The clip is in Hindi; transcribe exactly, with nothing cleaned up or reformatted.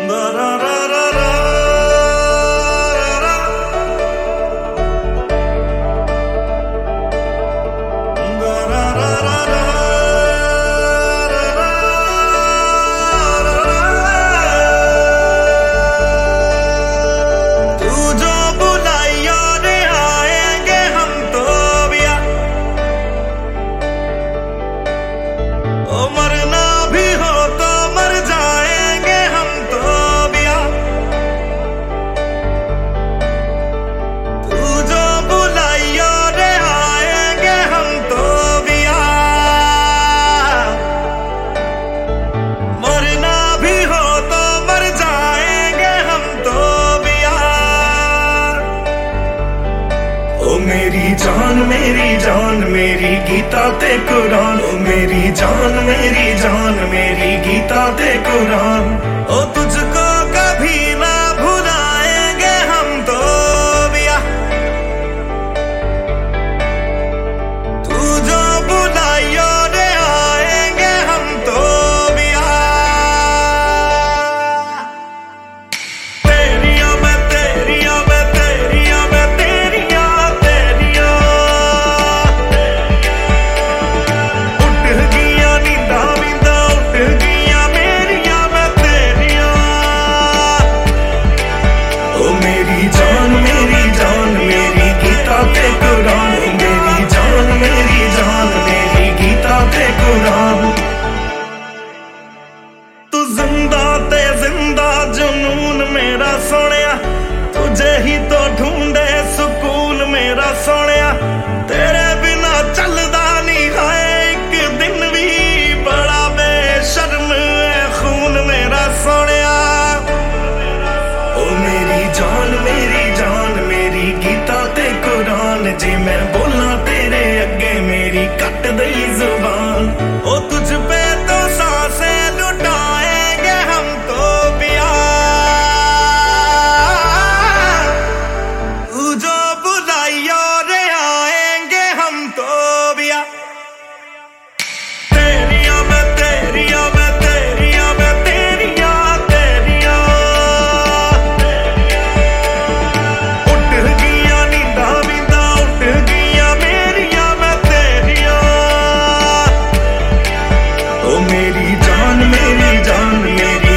मेरी जान मेरी जान मेरी गीता ते कुरान, ओ मेरी जान मेरी जान मेरी गीता ते कुरान। ओ तुझको कभी ना भुलाएंगे हम तो बिया, तू जो बुलाइयो रे आएंगे हम तो बिया। तेरिया मैं तेरिया मैं तेरिया मैं तेरिया तेरिया उठ गया नींदा नींदा उठ गया मेरिया मैं तेरिया। ओ मेरी जान मेरी जान मेरी गीता ते कुरान, ओ मेरी जान मेरी जान मेरी गीता ते कुरान। तू जिंदा ते जिंदा जुनून मेरा सोनिया, तुझे ही तो ढूंढे सुकून मेरा सोनिया। तेरे बिना चलदा नहीं है एक दिन भी, बड़ा बेशर्म है खून मेरा सोनिया। ओ मेरी जान मेरी जान मेरी गीता ते कुरान, जे मैं बोला तेरे अगे मेरी कट दई जुबान। ओ तुझ पे तो सांसें लुटाएंगे हम तो बिया, तू जो बुलाइयो रे आएंगे हम तो बिया। तेरिया मैं तेरिया मैं तेरिया मैं तेरिया तेरिया उठ गया नींदा नींदा उठ गया मेरिया मैं तेरिया। ओ मेरी जान मेरी जान मेरी